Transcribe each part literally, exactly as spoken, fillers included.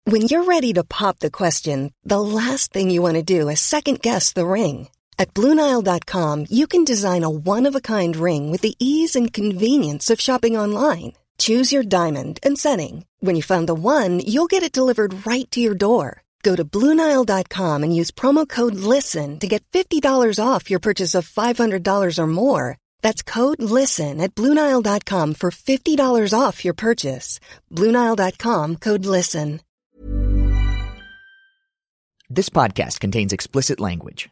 When you're ready to pop the question, the last thing you want to do is second-guess the ring. At Blue Nile dot com, you can design a one-of-a-kind ring with the ease and convenience of shopping online. Choose your diamond and setting. When you find the one, you'll get it delivered right to your door. Go to Blue Nile dot com and use promo code LISTEN to get fifty dollars off your purchase of five hundred dollars or more. That's code LISTEN at Blue Nile dot com for fifty dollars off your purchase. Blue Nile dot com, code LISTEN. This podcast contains explicit language.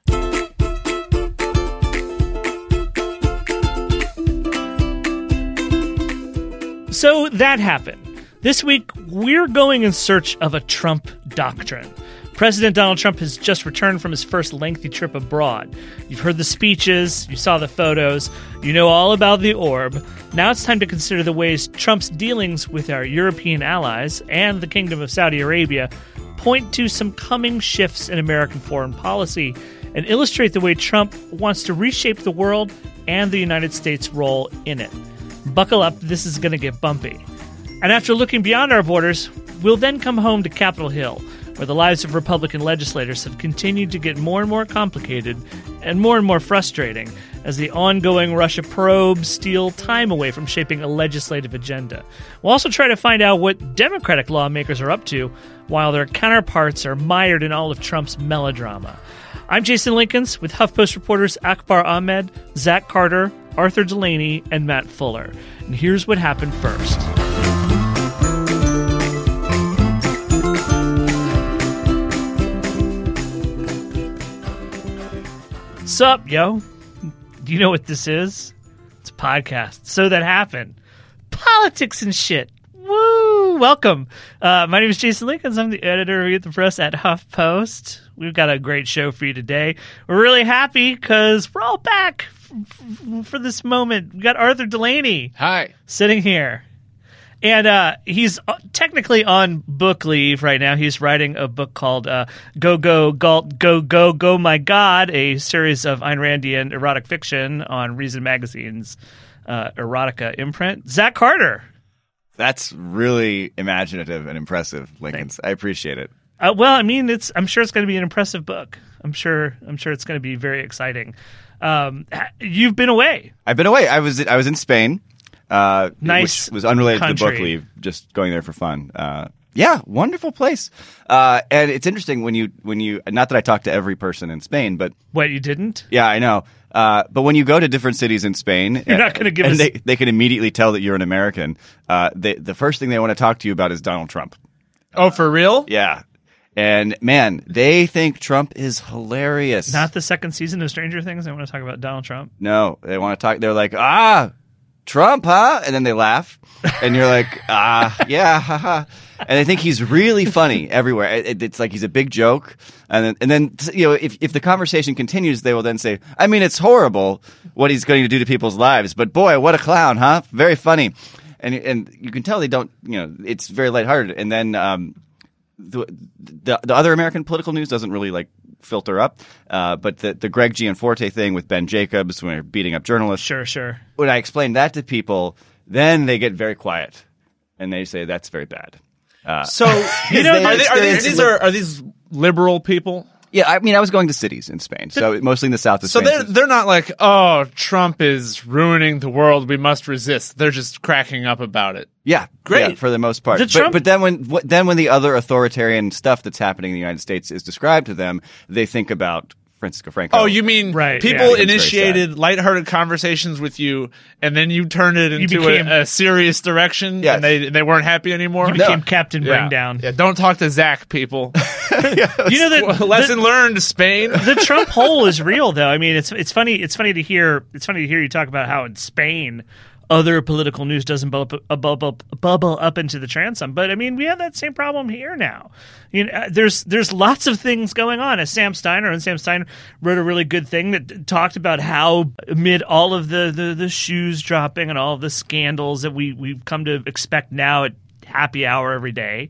So that happened. This week, we're going in search of a Trump doctrine. President Donald Trump has just returned from his first lengthy trip abroad. You've heard the speeches, you saw the photos, you know all about the orb. Now it's time to consider the ways Trump's dealings with our European allies and the Kingdom of Saudi Arabia point to some coming shifts in American foreign policy and illustrate the way Trump wants to reshape the world and the United States' role in it. Buckle up, this is going to get bumpy. And after looking beyond our borders, we'll then come home to Capitol Hill, where the lives of Republican legislators have continued to get more and more complicated and more and more frustrating as the ongoing Russia probes steal time away from shaping a legislative agenda. We'll also try to find out what Democratic lawmakers are up to while their counterparts are mired in all of Trump's melodrama. I'm Jason Linkins with HuffPost reporters Akbar Ahmed, Zach Carter, Arthur Delaney, and Matt Fuller. And here's what happened first. Sup, yo? Do you know what this is? It's a podcast. So That Happened. Politics and shit. Woo! Welcome. Uh, my name is Jason Linkins. I'm the editor of the press at HuffPost. We've got a great show for you today. We're really happy because we're all back f- f- for this moment. We got Arthur Delaney. Hi. Sitting here. And uh, he's technically on book leave right now. He's writing a book called uh, Go, Go, Galt, Go, Go, Go, My God, a series of Ayn Randian erotic fiction on Reason Magazine's uh, erotica imprint. Zach Carter. That's really imaginative and impressive, Linkins. I appreciate it. Uh, well, I mean, it's. I'm sure it's going to be an impressive book. I'm sure. I'm sure it's going to be very exciting. Um, you've been away. I've been away. I was. I was in Spain. Uh, nice. Which was unrelated country. to the book leave. Just going there for fun. Uh, yeah, wonderful place. Uh, and it's interesting when you when you. Not that I talked to every person in Spain, but what you didn't. Yeah, I know. Uh, but when you go to different cities in Spain, you're not going to give and us. They, they can immediately tell that you're an American. Uh, they, the first thing they want to talk to you about is Donald Trump. Oh, for real? Yeah. And man, they think Trump is hilarious. Not the second season of Stranger Things. They want to talk about Donald Trump. No, they want to talk. They're like, ah, Trump, huh? And then they laugh, and you're like, ah, yeah, haha. And I think he's really funny everywhere. It, it's like he's a big joke, and then, and then you know, if if the conversation continues, they will then say, I mean, it's horrible what he's going to do to people's lives, but boy, what a clown, huh? Very funny, and and you can tell they don't, you know, it's very lighthearted. And then um, the, the the other American political news doesn't really like filter up, uh, but the the Greg Gianforte thing with Ben Jacobs when they're beating up journalists. Sure, sure. When I explain that to people, then they get very quiet, and they say that's very bad. Uh, so you know, are, they, are these, these are, are these liberal people? Yeah, I mean, I was going to cities in Spain, so mostly in the south of so Spain. So they're they're not like, oh, Trump is ruining the world, we must resist. They're just cracking up about it. Yeah, great yeah, for the most part. The but, Trump- but then when then when the other authoritarian stuff that's happening in the United States is described to them, they think about Francisco Franco. Oh, you mean right, people yeah. initiated lighthearted conversations with you, and then you turned it into became, a, a serious direction, yes. and they they weren't happy anymore? You became no. Captain yeah. Bring Down. Yeah, don't talk to Zach, people. You know that lesson the, learned, Spain. The Trump hole is real, though. I mean, it's it's funny. It's funny to hear. It's funny to hear you talk about how in Spain other political news doesn't bubble, bubble, bubble up into the transom. But I mean, we have that same problem here now. You know, there's there's lots of things going on. As Sam Steiner, and Sam Steiner wrote a really good thing that talked about how amid all of the, the, the shoes dropping and all of the scandals that we, we've come to expect now at happy hour every day,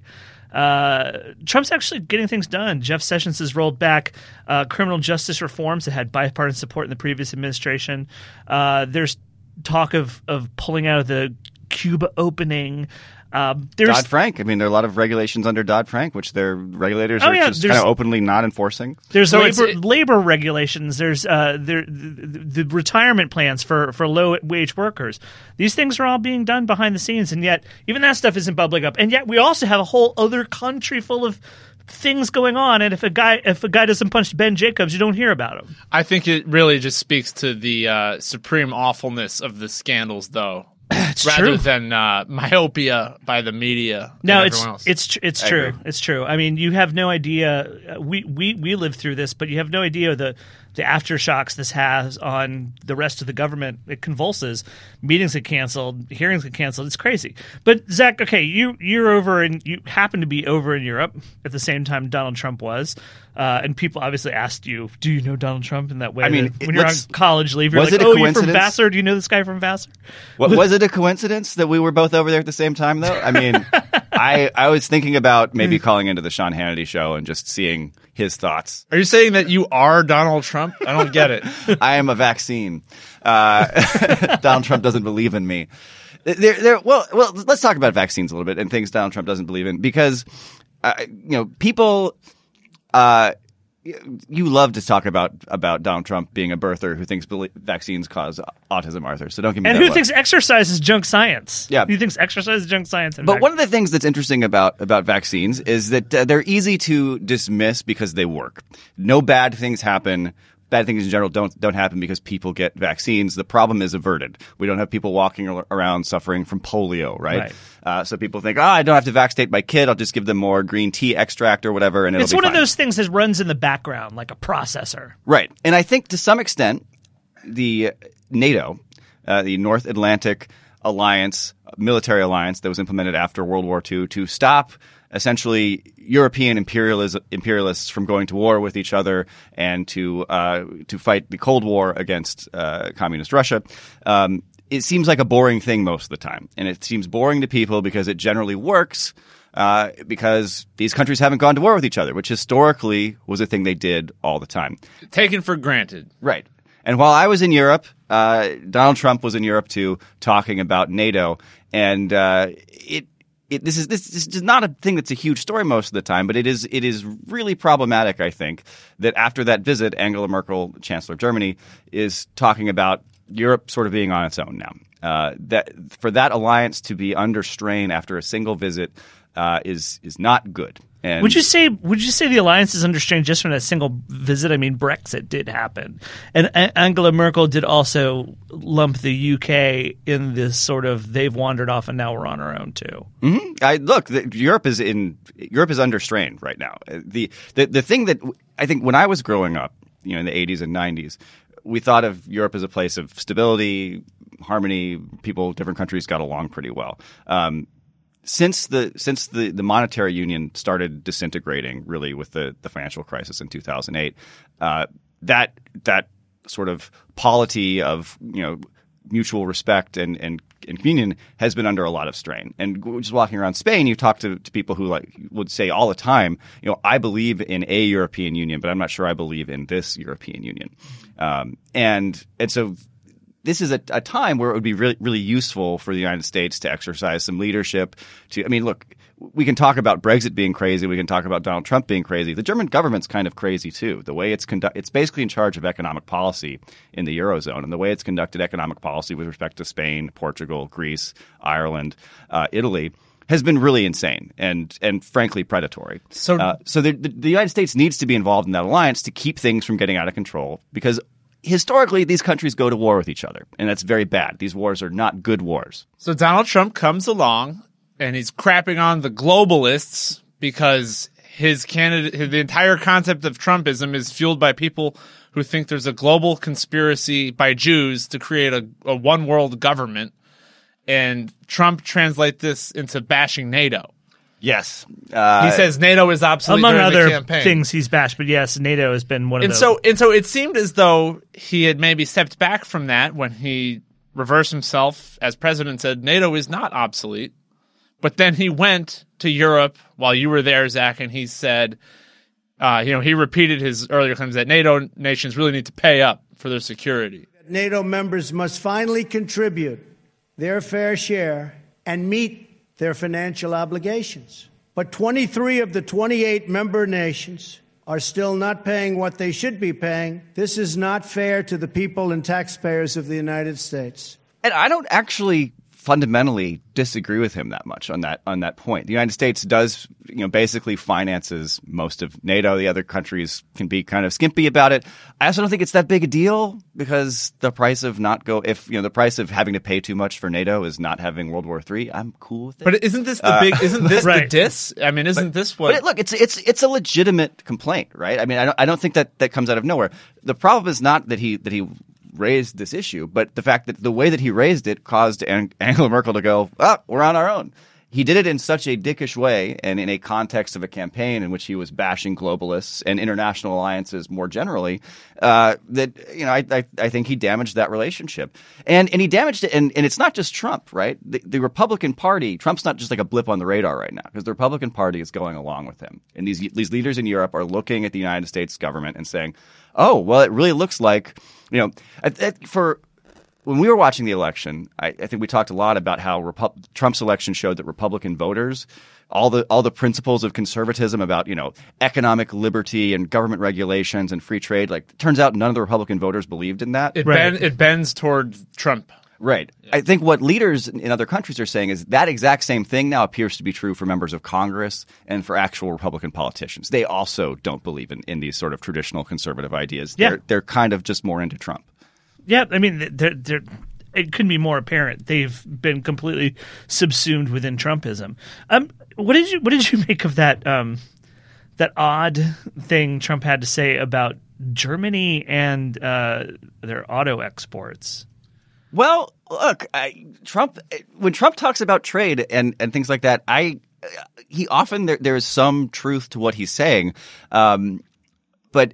Uh, Trump's actually getting things done. Jeff Sessions has rolled back uh, criminal justice reforms that had bipartisan support in the previous administration. Uh, there's talk of, of pulling out of the Cuba opening. Um, there's Dodd-Frank. I mean, there are a lot of regulations under Dodd-Frank, which their regulators Oh, are yeah, just there's- kind of openly not enforcing. There's So it's- labor it- labor regulations. There's uh, there, the, the retirement plans for, for low wage workers. These things are all being done behind the scenes, and yet even that stuff isn't bubbling up. And yet we also have a whole other country full of things going on. And if a guy if a guy doesn't punch Ben Jacobs, you don't hear about him. I think it really just speaks to the uh, supreme awfulness of the scandals, though. It's rather true. than uh, myopia by the media. No, and it's everyone else. it's tr- it's I true. agree. It's true. I mean, you have no idea. uh, We we we lived through this, but you have no idea the the aftershocks this has on the rest of the government. It convulses. Meetings get canceled. Hearings get canceled. It's crazy. But Zach, okay, you you're over and you happen to be over in Europe at the same time Donald Trump was, uh, and people obviously asked you, "Do you know Donald Trump?" In that way, I mean, that when you're on let's- college leave, you're was like, it a "Oh, you're from coincidence? Vassar? Do you know this guy from Vassar?" What, was it a coincidence that we were both over there at the same time, though? I mean, I I was thinking about maybe calling into the Sean Hannity show and just seeing his thoughts. Are you saying that you are Donald Trump? I don't get it. I am a vaccine. Uh, Donald Trump doesn't believe in me. There, there. Well, well. Let's talk about vaccines a little bit and things Donald Trump doesn't believe in, because uh, you know people. Uh, you love to talk about about Donald Trump being a birther who thinks belie- vaccines cause autism, Arthur. So don't give me And that who look. thinks exercise is junk science? Yeah. Who thinks exercise is junk science? And But vac- one of the things that's interesting about about vaccines is that uh, they're easy to dismiss because they work. No bad things happen. Bad things in general don't don't happen because people get vaccines. The problem is averted. We don't have people walking ar- around suffering from polio, right? Right. Uh, so people think, oh, I don't have to vaccinate my kid. I'll just give them more green tea extract or whatever, and it'll it's be one fine. of those things that runs in the background like a processor. Right. And I think to some extent, the NATO, uh, the North Atlantic Alliance, military alliance that was implemented after World War Two to stop essentially European imperialis- imperialists from going to war with each other and to uh, to fight the Cold War against uh, communist Russia. Um, it seems like a boring thing most of the time. And it seems boring to people because it generally works uh, because these countries haven't gone to war with each other, which historically was a thing they did all the time. Taken for granted. Right. And while I was in Europe, uh, Donald Trump was in Europe too, talking about NATO. And uh, it, it this is this, this is not a thing that's a huge story most of the time, but it is it is really problematic, I think, that after that visit, Angela Merkel, Chancellor of Germany, is talking about Europe sort of being on its own now. Uh, that for that alliance to be under strain after a single visit uh, is is not good. And Would you say would you say the alliance is under strain just from that single visit? I mean, Brexit did happen, and A- Angela Merkel did also lump the U K in this sort of they've wandered off and now we're on our own too. Mm-hmm. I look, the, Europe is in Europe is under strain right now. The, the the thing that I think when I was growing up, you know, in the eighties and nineties, we thought of Europe as a place of stability, harmony. People, different countries got along pretty well. Um, Since the since the, the monetary union started disintegrating, really with the, the financial crisis in two thousand eight, uh, that that sort of polity of you know mutual respect and, and and communion has been under a lot of strain. And just walking around Spain, you talk to, to people who like would say all the time, you know, I believe in a European Union, but I'm not sure I believe in this European Union. Um, and and so. This is a, a time where it would be really, really useful for the United States to exercise some leadership. To, I mean, look, we can talk about Brexit being crazy. We can talk about Donald Trump being crazy. The German government's kind of crazy too. The way it's conduct, it's basically in charge of economic policy in the Eurozone, and the way it's conducted economic policy with respect to Spain, Portugal, Greece, Ireland, uh, Italy has been really insane and and frankly predatory. So- uh, so the, the, the United States needs to be involved in that alliance to keep things from getting out of control because. Historically, these countries go to war with each other, and that's very bad. These wars are not good wars. So Donald Trump comes along and he's crapping on the globalists because his candidate, the entire concept of Trumpism is fueled by people who think there's a global conspiracy by Jews to create a, a one world government. And Trump translates this into bashing NATO. Yes. Uh, He says NATO is obsolete Among during other the campaign. things he's bashed, but yes, NATO has been one of And those. so, and so it seemed as though he had maybe stepped back from that when he reversed himself as president, said NATO is not obsolete. But then he went to Europe while you were there, Zach, and he said, uh, you know, he repeated his earlier claims that NATO nations really need to pay up for their security. NATO members must finally contribute their fair share and meet their financial obligations. But twenty-three of the twenty-eight member nations are still not paying what they should be paying. This is not fair to the people and taxpayers of the United States. And I don't actually fundamentally disagree with him that much on that on that point. The United States does, you know, basically finances most of NATO. The other countries can be kind of skimpy about it. I also don't think it's that big a deal because the price of not go if you know the price of having to pay too much for NATO is not having World War Three. I'm cool with it. But isn't this the big? Uh, isn't this right. the diss? I mean, isn't but, this what? But it, look, it's it's it's a legitimate complaint, right? I mean, I don't I don't think that that comes out of nowhere. The problem is not that he that he. raised this issue, but the fact that the way that he raised it caused Ang- Angela Merkel to go, oh, we're on our own. He did it in such a dickish way and in a context of a campaign in which he was bashing globalists and international alliances more generally, uh, that, you know, I, I, I think he damaged that relationship. And and he damaged it, and, and it's not just Trump, right? The, the Republican Party, Trump's not just like a blip on the radar right now because the Republican Party is going along with him. And these these leaders in Europe are looking at the United States government and saying, oh, well, it really looks like, you know, for when we were watching the election, I, I think we talked a lot about how Repu- Trump's election showed that Republican voters, all the all the principles of conservatism about, you know, economic liberty and government regulations and free trade, like turns out none of the Republican voters believed in that. It, Right. bend, it bends toward Trump. Right. I think what leaders in other countries are saying is that exact same thing now appears to be true for members of Congress and for actual Republican politicians. They also don't believe in, in these sort of traditional conservative ideas. Yeah. They're, they're kind of just more into Trump. Yeah, I mean, they're, they're, it couldn't be more apparent. They've been completely subsumed within Trumpism. Um, what did you what did you make of that um, that odd thing Trump had to say about Germany and uh, their auto exports? Well, look, I, Trump. When Trump talks about trade and, and things like that, I he often there, there is some truth to what he's saying, um, but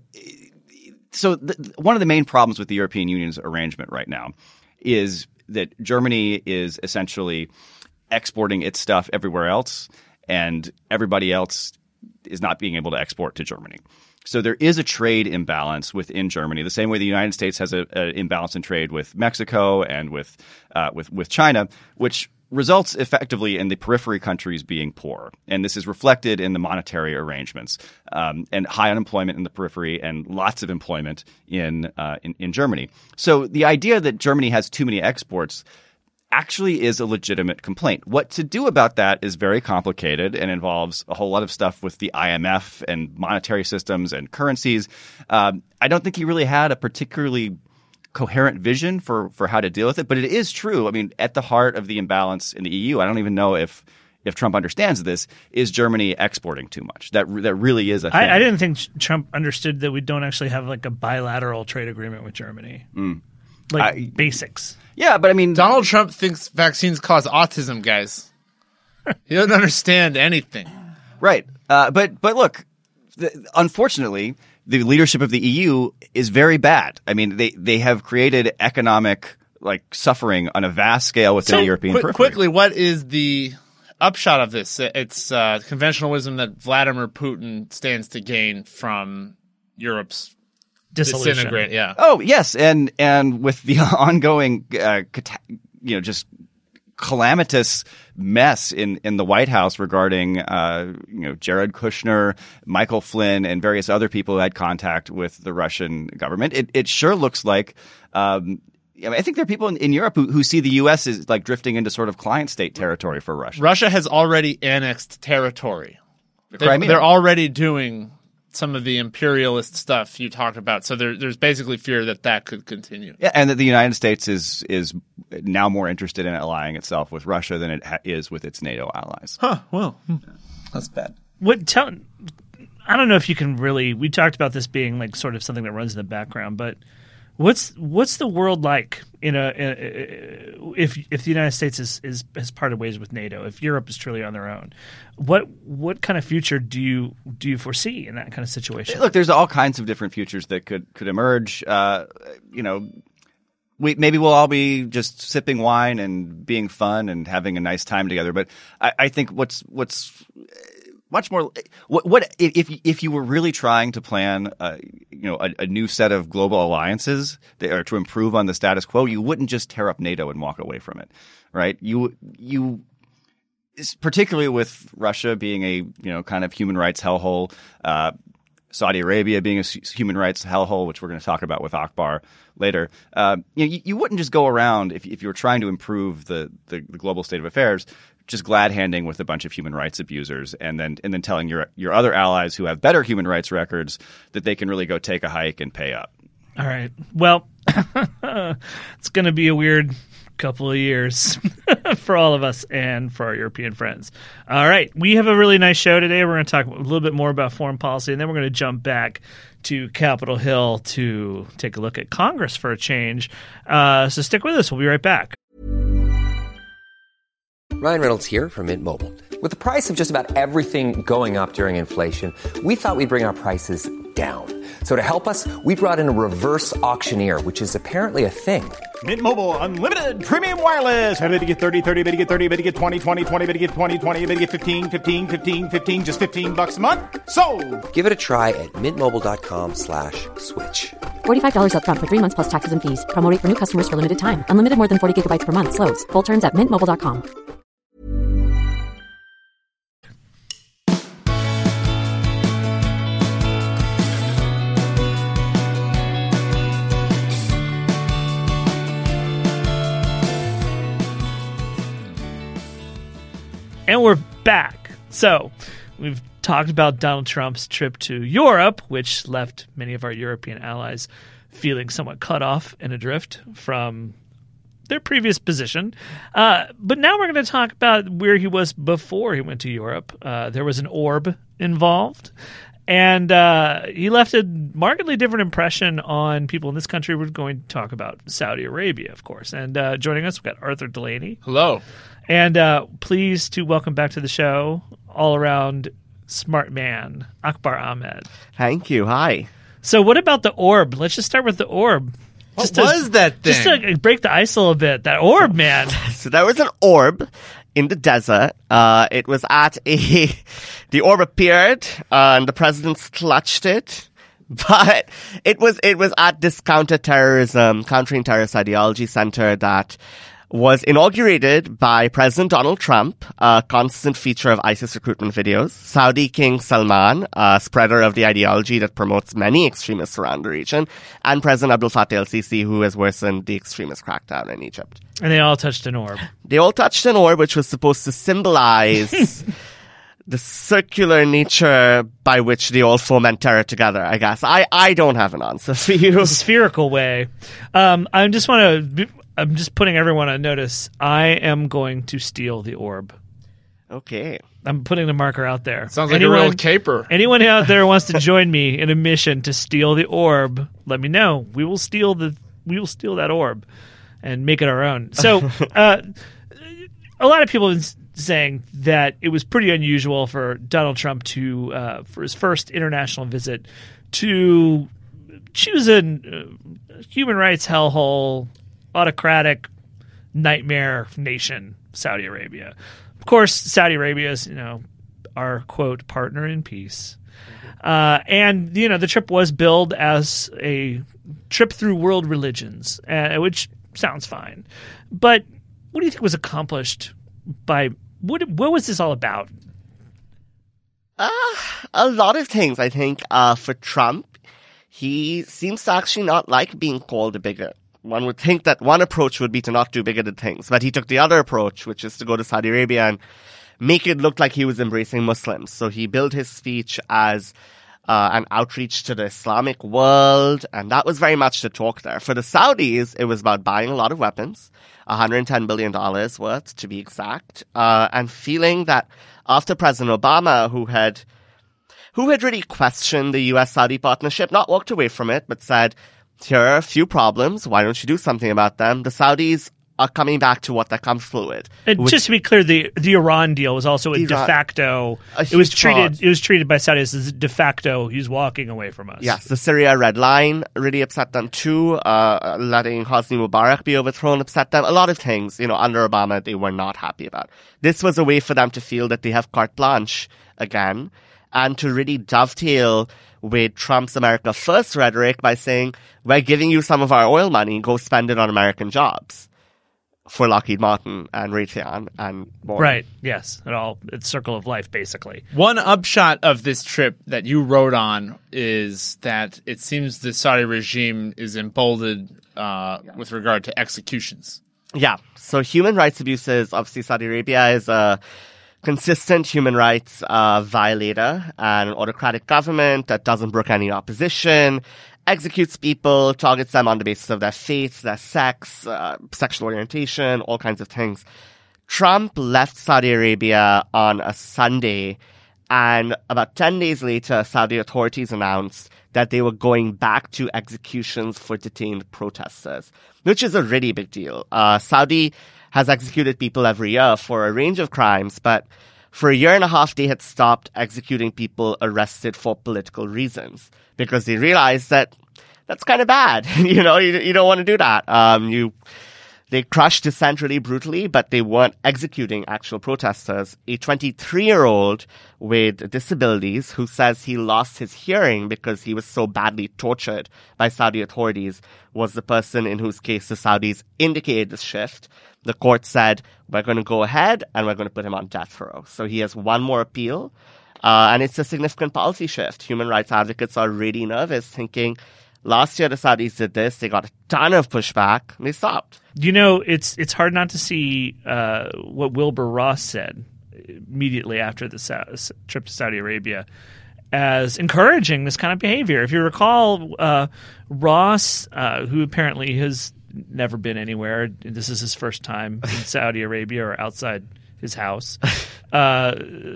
so the, one of the main problems with the European Union's arrangement right now is that Germany is essentially exporting its stuff everywhere else, and everybody else is not being able to export to Germany. So there is a trade imbalance within Germany, the same way the United States has an imbalance in trade with Mexico and with uh, with with China, which results effectively in the periphery countries being poor. And this is reflected in the monetary arrangements um, and high unemployment in the periphery and lots of employment in, uh, in in Germany. So the idea that Germany has too many exports actually is a legitimate complaint. What to do about that is very complicated and involves a whole lot of stuff with the I M F and monetary systems and currencies. Um, I don't think he really had a particularly coherent vision for, for how to deal with it, but it is true. I mean, at the heart of the imbalance in the E U, I don't even know if if Trump understands this, is Germany exporting too much. That that really is a thing. I, I didn't think Trump understood that we don't actually have like a bilateral trade agreement with Germany. Mm. Like I, basics. Yeah, but I mean, Donald Trump thinks vaccines cause autism, guys. He doesn't understand anything. Right. Uh, but but look, the, unfortunately, the leadership of the E U is very bad. I mean, they, they have created economic like suffering on a vast scale within So, the European qu- periphery. quickly, what is the upshot of this? It's uh, conventional wisdom that Vladimir Putin stands to gain from Europe's Dissolution. disintegrate. Yeah. Oh yes, and and with the ongoing, uh, cata- you know, just calamitous mess in, in the White House regarding, uh, you know, Jared Kushner, Michael Flynn, and various other people who had contact with the Russian government, it it sure looks like. Um, I, mean, I think there are people in, in Europe who, who see the U S as like drifting into sort of client state territory for Russia. Russia has already annexed territory. The They're, Crimea. they're already doing some of the imperialist stuff you talked about. So there, there's basically fear that that could continue. Yeah, and that the United States is is now more interested in allying itself with Russia than it ha- is with its NATO allies. Huh. Well, that's bad. What tell? I don't know if you can really. We talked about this being like sort of something that runs in the background, but what's what's the world like in a, in a if if the United States is, is has parted ways with NATO, if Europe is truly on their own, what what kind of future do you do you foresee in that kind of situation? Look, there's all kinds of different futures that could could emerge. Uh, you know, we maybe we'll all be just sipping wine and being fun and having a nice time together. But I, I think what's what's much more what, what if if you were really trying to plan, uh, you know, a, a new set of global alliances that are to improve on the status quo, you wouldn't just tear up NATO and walk away from it, right? You you particularly with Russia being a, you know, kind of human rights hellhole, uh, Saudi Arabia being a human rights hellhole, which we're going to talk about with Akbar later. Uh, you, know, you, you wouldn't just go around if, if you were trying to improve the, the, the global state of affairs, just glad handing with a bunch of human rights abusers and then and then telling your your other allies who have better human rights records that they can really go take a hike and pay up. All right. Well, it's going to be a weird couple of years for all of us and for our European friends. All right. We have a really nice show today. We're going to talk a little bit more about foreign policy, and then we're going to jump back to Capitol Hill to take a look at Congress for a change. Uh, so stick with us. We'll be right back. Ryan Reynolds here from Mint Mobile. With the price of just about everything going up during inflation, we thought we'd bring our prices down. So to help us, we brought in a reverse auctioneer, which is apparently a thing. Mint Mobile Unlimited Premium Wireless. How to get thirty, thirty, how to get thirty, how to get twenty, twenty, twenty, how to get twenty, twenty, how to get fifteen, fifteen, fifteen, fifteen, just fifteen bucks a month? Sold! Give it a try at mintmobile.com slash switch. forty-five dollars up front for three months plus taxes and fees. Promo rate for new customers for limited time. Unlimited more than forty gigabytes per month. Slows full terms at mint mobile dot com. And we're back. So we've talked about Donald Trump's trip to Europe, which left many of our European allies feeling somewhat cut off and adrift from their previous position. Uh, but now we're going to talk about where he was before he went to Europe. Uh, there was an orb involved. And uh, he left a markedly different impression on people in this country. We're going to talk about Saudi Arabia, of course. And uh, joining us, we've got Arthur Delaney. Hello. And uh, pleased to welcome back to the show, all-around smart man, Akbar Ahmed. Thank you. Hi. So what about the orb? Let's just start with the orb. What just was to, that thing? Just to break the ice a little bit. That orb, man. So there was an orb in the desert. Uh, it was at a... The orb appeared, uh, and the presidents clutched it. But it was it was at this counter-terrorism, countering terrorist ideology center that was inaugurated by President Donald Trump, a constant feature of ISIS recruitment videos. Saudi King Salman, a spreader of the ideology that promotes many extremists around the region, and President Abdel Fattah el-Sisi, who has worsened the extremist crackdown in Egypt. And they all touched an orb. They all touched an orb, which was supposed to symbolize the circular nature by which they all foment terror together, I guess. I, I don't have an answer for you. The spherical way. Um, I just want to... I'm just putting everyone on notice. I am going to steal the orb. Okay. I'm putting the marker out there. Sounds like anyone, a real caper. Anyone out there wants to join me in a mission to steal the orb, let me know. We will steal the we will steal that orb and make it our own. So uh, a lot of people have been saying that it was pretty unusual for Donald Trump to, uh, for his first international visit, to choose a uh, human rights hellhole, autocratic nightmare nation, Saudi Arabia. Of course, Saudi Arabia is, you know, our, quote, partner in peace. Uh, and, you know, the trip was billed as a trip through world religions, uh, which sounds fine. But what do you think was accomplished by – what what was this all about? Uh, a lot of things, I think. Uh, for Trump, he seems to actually not like being called a bigot. One would think that one approach would be to not do bigoted things, but he took the other approach, which is to go to Saudi Arabia and make it look like he was embracing Muslims. So he billed his speech as uh, an outreach to the Islamic world, and that was very much the talk there. For the Saudis, it was about buying a lot of weapons, one hundred ten billion dollars worth to be exact, uh, and feeling that after President Obama, who had who had really questioned the U S Saudi partnership, not walked away from it, but said, here are a few problems. Why don't you do something about them? The Saudis are coming back to what they're comfortable with. And which, just to be clear, the the Iran deal was also a Iran, de facto. A it was treated. fraud. It was treated by Saudis as de facto. He's walking away from us. Yes, the Syria red line really upset them too. Uh, letting Hosni Mubarak be overthrown upset them. A lot of things, you know, under Obama they were not happy about. This was a way for them to feel that they have carte blanche again, and to really dovetail with Trump's America First rhetoric by saying, we're giving you some of our oil money, go spend it on American jobs. for Lockheed Martin and Raytheon and more. Right. Yes. It all it's circle of life, basically. One upshot of this trip that you wrote on is that it seems the Saudi regime is emboldened uh, with regard to executions. Yeah. So human rights abuses, obviously Saudi Arabia is a consistent human rights uh, violator and an autocratic government that doesn't brook any opposition, executes people, targets them on the basis of their faith, their sex, uh, sexual orientation, all kinds of things. Trump left Saudi Arabia on a Sunday, and about ten days later, Saudi authorities announced that they were going back to executions for detained protesters, which is a really big deal. Uh, Saudi has executed people every year for a range of crimes, but for a year and a half, they had stopped executing people arrested for political reasons because they realized that that's kind of bad. you know, you, you don't want to do that. Um, you, they crushed dissent really brutally, but they weren't executing actual protesters. A twenty-three-year-old with disabilities who says he lost his hearing because he was so badly tortured by Saudi authorities was the person in whose case the Saudis indicated this shift. The court said, we're going to go ahead and we're going to put him on death row. So he has one more appeal, uh, and it's a significant policy shift. Human rights advocates are really nervous, thinking, last year the Saudis did this, they got a ton of pushback, and they stopped. You know, it's it's hard not to see uh, what Wilbur Ross said immediately after the Sa- trip to Saudi Arabia as encouraging this kind of behavior. If you recall, uh, Ross, uh, who apparently has never been anywhere, this is his first time in Saudi Arabia or outside his house, uh,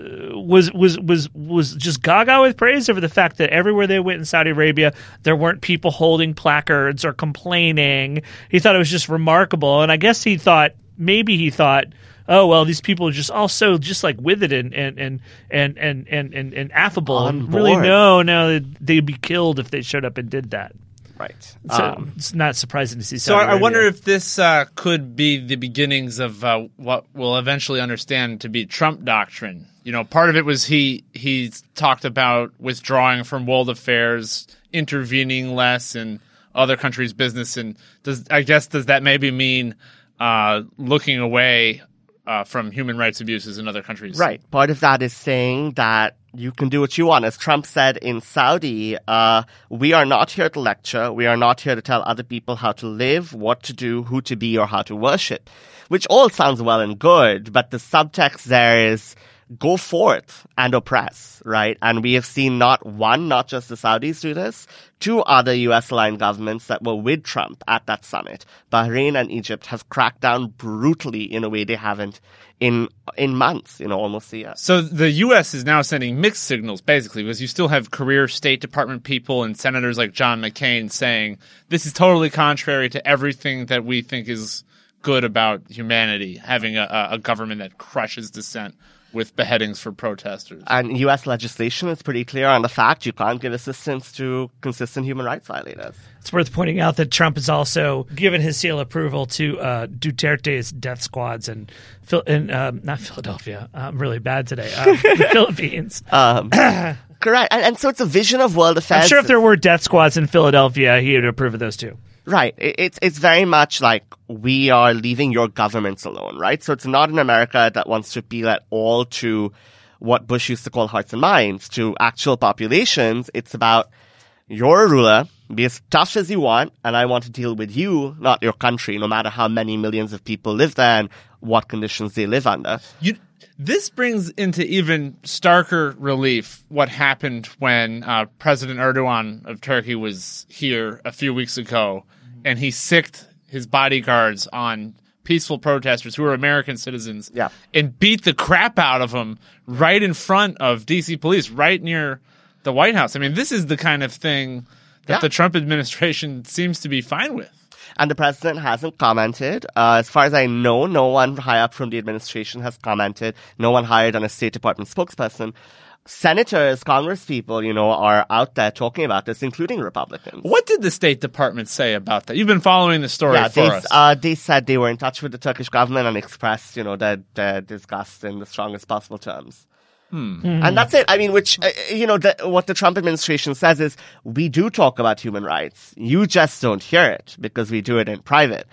was was was was just gaga with praise over the fact that everywhere they went in Saudi Arabia, there weren't people holding placards or complaining. He thought it was just remarkable, and I guess he thought maybe he thought, oh well, these people are just also just like with it and and and and and and, and, and affable. On and really, board. no, no, they'd be killed if they showed up and did that. Right. So Um, it's not surprising to see. So Saudi I I Arabia. wonder if this uh, could be the beginnings of uh, what we'll eventually understand to be Trump doctrine. You know, part of it was he he talked about withdrawing from world affairs, intervening less in other countries' business, and does I guess does that maybe mean uh, looking away uh, from human rights abuses in other countries? Right. Part of that is saying that you can do what you want. As Trump said in Saudi, uh, we are not here to lecture. We are not here to tell other people how to live, what to do, who to be, or how to worship, which all sounds well and good, but the subtext there is go forth and oppress, right? And we have seen not one, not just the Saudis do this, two other U S-aligned governments that were with Trump at that summit, Bahrain and Egypt, have cracked down brutally in a way they haven't in in months, you know, almost a year. So the U S is now sending mixed signals, basically, because you still have career State Department people and senators like John McCain saying this is totally contrary to everything that we think is good about humanity, having a, a government that crushes dissent with beheadings for protesters. And U S legislation is pretty clear on the fact you can't give assistance to consistent human rights violators. It's worth pointing out that Trump has also given his seal of approval to uh, Duterte's death squads in, Phil- in um, not Philadelphia. I'm really bad today. Uh, the Philippines. Um, correct. And, and so it's a vision of world affairs. I'm sure if there were death squads in Philadelphia, he would approve of those too. Right. It, it's it's very much like we are leaving your governments alone, right? So it's not an America that wants to appeal at all to what Bush used to call hearts and minds, to actual populations. It's about you're a ruler, be as tough as you want, and I want to deal with you, not your country, no matter how many millions of people live there and what conditions they live under. You, this brings into even starker relief what happened when uh, President Erdogan of Turkey was here a few weeks ago, and he sicked his bodyguards on peaceful protesters who were American citizens, Yeah. and beat the crap out of them right in front of D C police, right near the White House. I mean, this is the kind of thing that Yeah. the Trump administration seems to be fine with. And the president hasn't commented. Uh, as far as I know, no one high up from the administration has commented. No one hired on a State Department spokesperson. Senators, congresspeople, you know, are out there talking about this, including Republicans. What did the State Department say about that? You've been following the story Yeah, for they, us. uh, they said they were in touch with the Turkish government and expressed, you know, their, their disgust in the strongest possible terms. Hmm. And that's it. I mean, which, uh, you know, the, what the Trump administration says is, we do talk about human rights. You just don't hear it because we do it in private.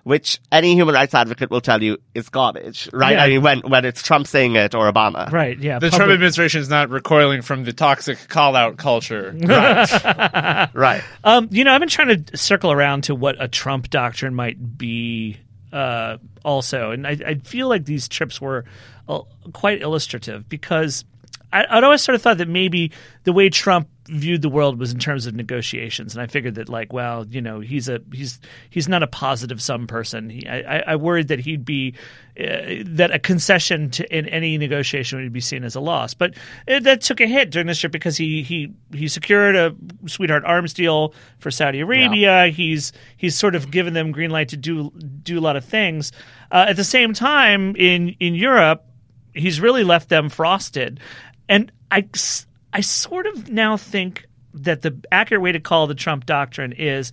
which any human rights advocate will tell you is garbage, right? Yeah. I mean, when, when it's Trump saying it or Obama. Right, yeah. The public- Trump administration is not recoiling from the toxic call-out culture. Right. Right. Um, you know, I've been trying to circle around to what a Trump doctrine might be uh, also. And I, I feel like these trips were uh, quite illustrative because I, I'd always sort of thought that maybe the way Trump viewed the world was in terms of negotiations, and I figured that, like, well, you know, he's a he's he's not a positive sum person. He, I, I worried that he'd be uh, that a concession to in any negotiation would be seen as a loss. But it, that took a hit during this trip because he he he secured a sweetheart arms deal for Saudi Arabia. Yeah. He's he's sort of given them green light to do do a lot of things. Uh, at the same time, in in Europe, he's really left them frosted, and I. I sort of now think that the accurate way to call the Trump doctrine is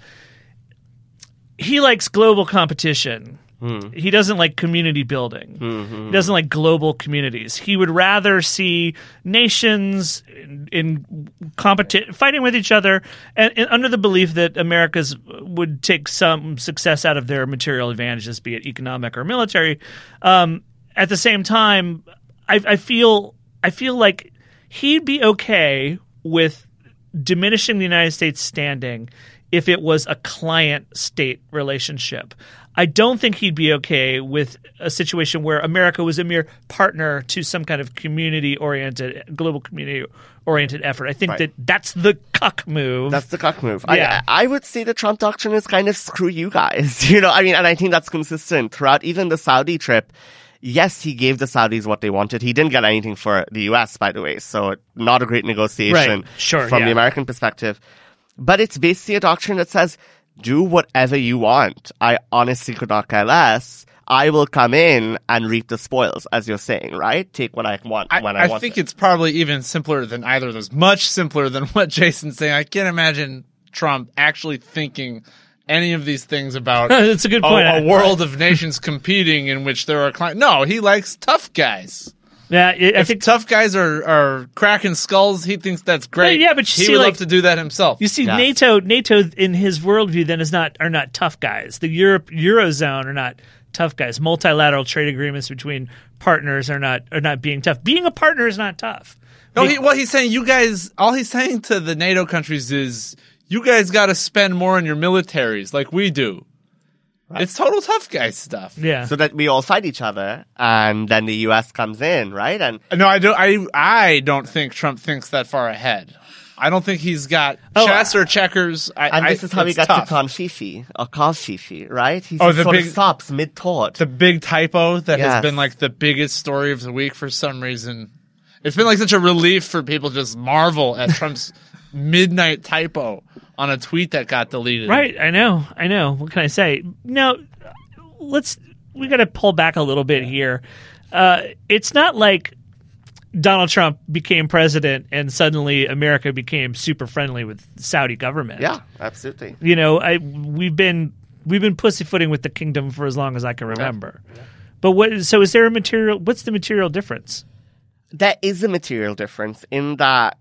he likes global competition. Mm. He doesn't like community building. Mm-hmm. He doesn't like global communities. He would rather see nations in, in competi- fighting with each other and, and under the belief that America's would take some success out of their material advantages, be it economic or military. Um, at the same time, I, I feel I feel like he'd be okay with diminishing the United States' standing if it was a client-state relationship. I don't think he'd be okay with a situation where America was a mere partner to some kind of community-oriented, global community-oriented effort. I think right. that that's the cuck move. That's the cuck move. Yeah. I, I would say the Trump doctrine is kind of screw you guys. You know, I mean, and I think that's consistent throughout even the Saudi trip. Yes, he gave the Saudis what they wanted. He didn't get anything for the U S, by the way, so not a great negotiation right. sure, from yeah. the American perspective. But it's basically a doctrine that says, do whatever you want. I honestly could not care less. I will come in and reap the spoils, as you're saying, right? Take what I want I, when I, I want I think it. it's probably even simpler than either of those. Much simpler than what Jason's saying. I can't imagine Trump actually thinking any of these things about That's a good point. A, a world of nations competing in which there are clients. No, he likes tough guys. Yeah, it, I if think tough guys are, are cracking skulls, he thinks that's great. Yeah, but you he see, would like, love to do that himself. You see, Yes. NATO, NATO in his worldview then is not are not tough guys. The Europe Eurozone are not tough guys. Multilateral trade agreements between partners are not are not being tough. Being a partner is not tough. No, he, well, he's saying you guys. All he's saying to the NATO countries is, you guys got to spend more on your militaries, like we do. Right. It's total tough guy stuff. Yeah. So that we all fight each other, and then the U S comes in, right? And no, I don't. I I don't think Trump thinks that far ahead. I don't think he's got oh, chess or checkers. I, and this I, is how he got tough. to Confifi or Confifi, right? He Oh, just the sort big- of stops mid thought. The big typo that Yes. has been like the biggest story of the week for some reason. It's been like such a relief for people to just marvel at Trump's midnight typo on a tweet that got deleted. Right, I know, I know. What can I say? Now, let's we got to pull back a little bit here. Uh, it's not like Donald Trump became president and suddenly America became super friendly with the Saudi government. Yeah, absolutely. You know, I we've been we've been pussyfooting with the kingdom for as long as I can remember. Yeah. Yeah. But what? So, is there a material? What's the material difference? There is a material difference in that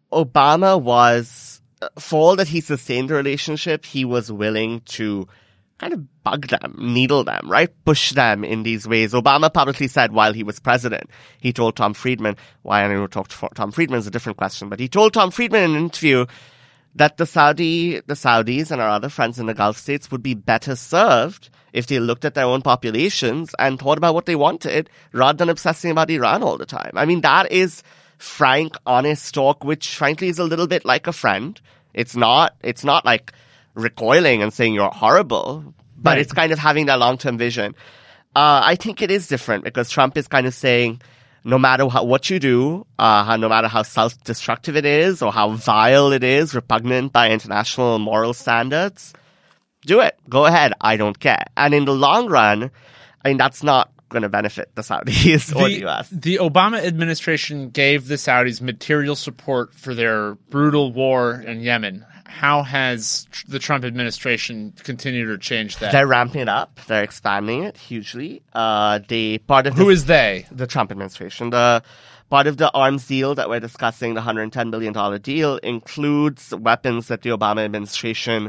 Obama was, for all that he sustained the relationship, he was willing to kind of bug them, needle them, right? Push them in these ways. Obama publicly said while he was president, he told Tom Friedman, why I don't talk to Tom Friedman is a different question, but he told Tom Friedman in an interview that the Saudi, the Saudis and our other friends in the Gulf states would be better served if they looked at their own populations and thought about what they wanted rather than obsessing about Iran all the time. I mean, that is frank, honest talk, which frankly is a little bit like a friend. It's not, it's not like recoiling and saying you're horrible, but right. It's kind of having that long-term vision. Uh, I think it is different because Trump is kind of saying, no matter how, what you do, uh, how, no matter how self-destructive it is or how vile it is, repugnant by international moral standards, do it. Go ahead. I don't care. And in the long run, I mean, that's not going to benefit the Saudis or the U S. The Obama administration gave the Saudis material support for their brutal war in Yemen. How has the Trump administration continued to change that? They're ramping it up. They're expanding it hugely. Uh, they part of Who the, is they? The Trump administration. The part of the arms deal that we're discussing, the one hundred ten billion dollars deal, includes weapons that the Obama administration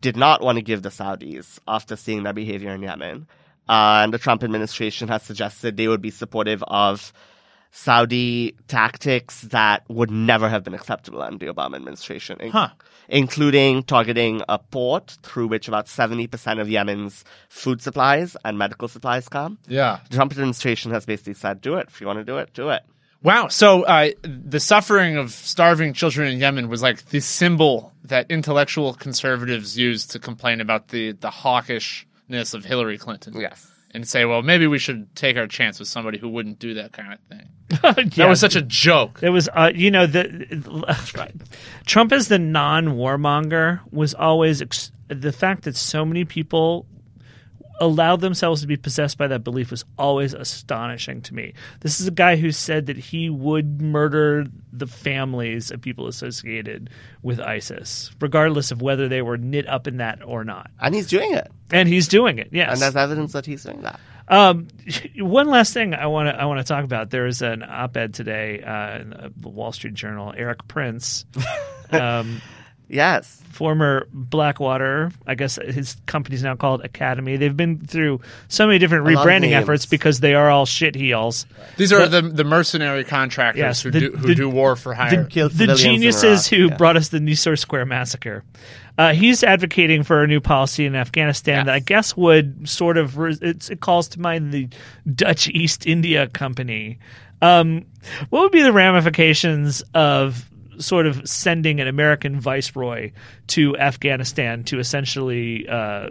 did not want to give the Saudis after seeing their behavior in Yemen. Uh, and the Trump administration has suggested they would be supportive of Saudi tactics that would never have been acceptable under the Obama administration, in- Huh. including targeting a port through which about seventy percent of Yemen's food supplies and medical supplies come. Yeah. The Trump administration has basically said, do it. If you want to do it, do it. Wow. So uh, the suffering of starving children in Yemen was like the symbol that intellectual conservatives used to complain about the, the hawkishness of Hillary Clinton. Yes. And say, well, maybe we should take our chance with somebody who wouldn't do that kind of thing. Yeah. That was such a joke. It was, uh, you know, the Trump as the non-warmonger was always ex- the fact that so many people allowed themselves to be possessed by that belief was always astonishing to me. This is a guy who said that he would murder the families of people associated with ISIS, regardless of whether they were knit up in that or not. And he's doing it. And he's doing it, yes. And there's evidence that he's doing that. Um, one last thing I want to I want to talk about. There is an op-ed today uh, in the Wall Street Journal. Eric Prince, um, yes, former Blackwater. I guess his company's now called Academy. They've been through so many different rebranding efforts because they are all shit heels. These are but, the the mercenary contractors yes, who the, do who the, do war for hire. The, the geniuses who yeah. brought us the Nisour Square massacre. Uh, he's advocating for a new policy in Afghanistan yes. that I guess would sort of – it calls to mind the Dutch East India Company. Um, what would be the ramifications of sort of sending an American viceroy to Afghanistan to essentially uh,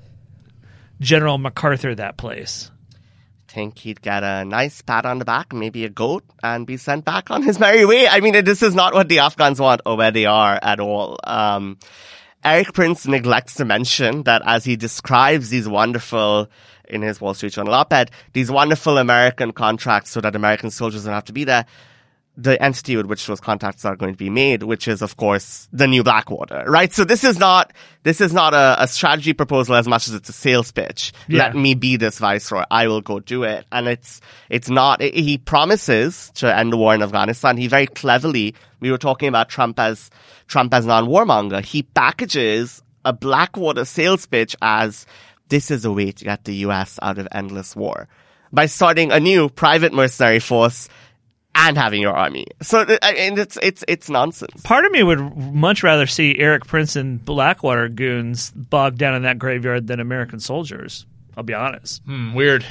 General MacArthur that place? I think he'd get a nice pat on the back, maybe a goat, and be sent back on his merry way. I mean, this is not what the Afghans want or where they are at all. Um Eric Prince neglects to mention that as he describes these wonderful, in his Wall Street Journal op-ed, these wonderful American contracts so that American soldiers don't have to be there, the entity with which those contracts are going to be made, which is, of course, the new Blackwater, right? So this is not, this is not a, a strategy proposal as much as it's a sales pitch. Yeah. Let me be this viceroy. I will go do it. And it's, it's not, it, he promises to end the war in Afghanistan. He very cleverly, we were talking about Trump as, Trump as non-warmonger. He packages a Blackwater sales pitch as this is a way to get the U S out of endless war by starting a new private mercenary force and having your army. So I mean, it's it's it's nonsense. Part of me would much rather see Eric Prince and Blackwater goons bogged down in that graveyard than American soldiers. I'll be honest. Hmm, weird.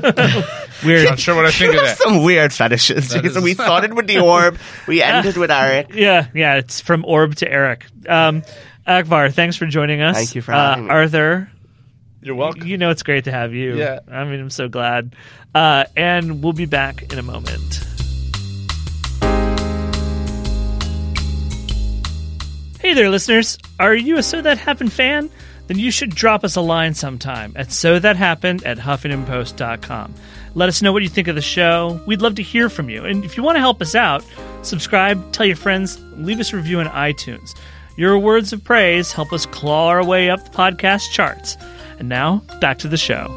Weird. Not sure what I think you of have that. Some weird fetishes. So is... we started with the orb, we ended with Eric. Yeah, yeah. It's from orb to Eric. Um, Akbar, thanks for joining us. Thank you for having uh, me. Arthur. You're welcome. You know it's great to have you. Yeah. I mean, I'm so glad. Uh, and we'll be back in a moment. Hey there, listeners. Are you a So That Happened fan? Then you should drop us a line sometime at so that happened at huffington post dot com. Let us know what you think of the show. We'd love to hear from you. And if you want to help us out, subscribe, tell your friends, leave us a review on iTunes. Your words of praise help us claw our way up the podcast charts. And now, back to the show.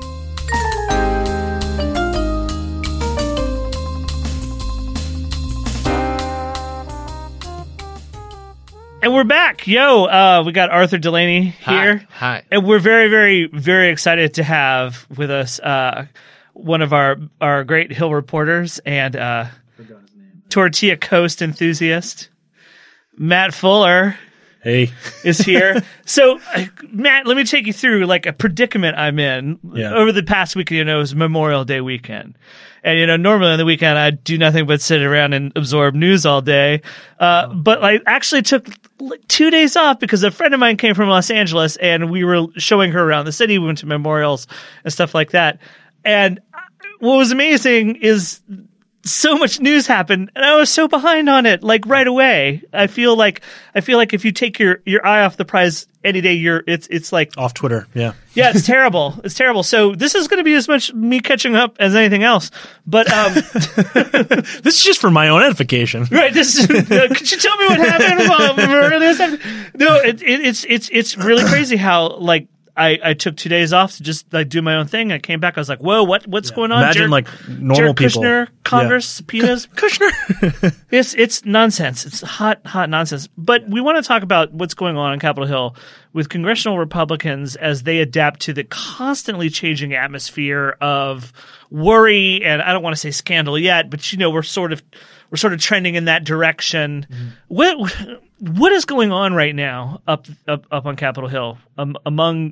And we're back. Yo, uh, we got Arthur Delaney here. Hi. Hi. And we're very, very, very excited to have with us uh, one of our, our great Hill reporters and uh, Tortilla Coast enthusiast, Matt Fuller. Hey. Is here. So, uh, Matt, let me take you through like a predicament I'm in. Yeah. Over the past week, you know, it was Memorial Day weekend. And, you know, normally on the weekend, I do nothing but sit around and absorb news all day. Uh, but I actually took like two days off because a friend of mine came from Los Angeles and we were showing her around the city. We went to memorials and stuff like that. And what was amazing is so much news happened and I was so behind on it, like right away. I feel like, I feel like if you take your, your eye off the prize any day, you're, it's, it's like off Twitter. Yeah. Yeah. It's terrible. It's terrible. So this is going to be as much me catching up as anything else. But, um, this is just for my own edification. Right. This is, uh, could you tell me what happened? No, it, it, it's, it's, it's really crazy how like, I, I took two days off to just like do my own thing. I came back. I was like, "Whoa, what what's Yeah. going on?" Imagine Jared, like normal Jared people. Kushner, Congress Yeah. subpoenas. Kushner. it's it's nonsense. It's hot hot nonsense. But we want to talk about what's going on on Capitol Hill with congressional Republicans as they adapt to the constantly changing atmosphere of worry and I don't want to say scandal yet, but you know we're sort of we're sort of trending in that direction. Mm-hmm. What what is going on right now up up, up on Capitol Hill um, among?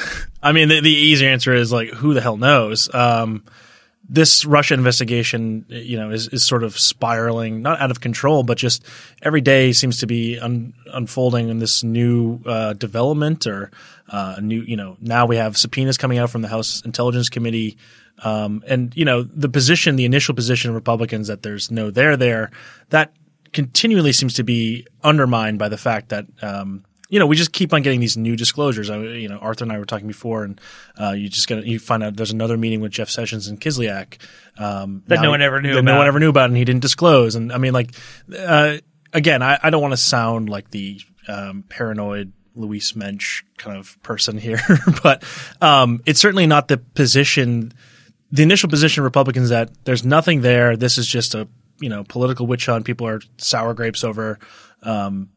I mean, the, the easy answer is like, who the hell knows? Um, this Russia investigation, you know, is, is sort of spiraling, not out of control, but just every day seems to be un, unfolding in this new uh, development or uh, a new, you know, now we have subpoenas coming out from the House Intelligence Committee. Um, and, you know, the position, the initial position of Republicans that there's no there there, that continually seems to be undermined by the fact that, um, you know, we just keep on getting these new disclosures. I, you know, Arthur and I were talking before, and uh, you just get you find out there's another meeting with Jeff Sessions and Kislyak um, that now, no one ever knew that about. no one ever knew about, and he didn't disclose. And I mean, like, uh, again, I, I don't want to sound like the um, paranoid Luis Mensch kind of person here, but um, it's certainly not the position. The initial position of Republicans that there's nothing there. This is just a you know political witch hunt. People are sour grapes over um,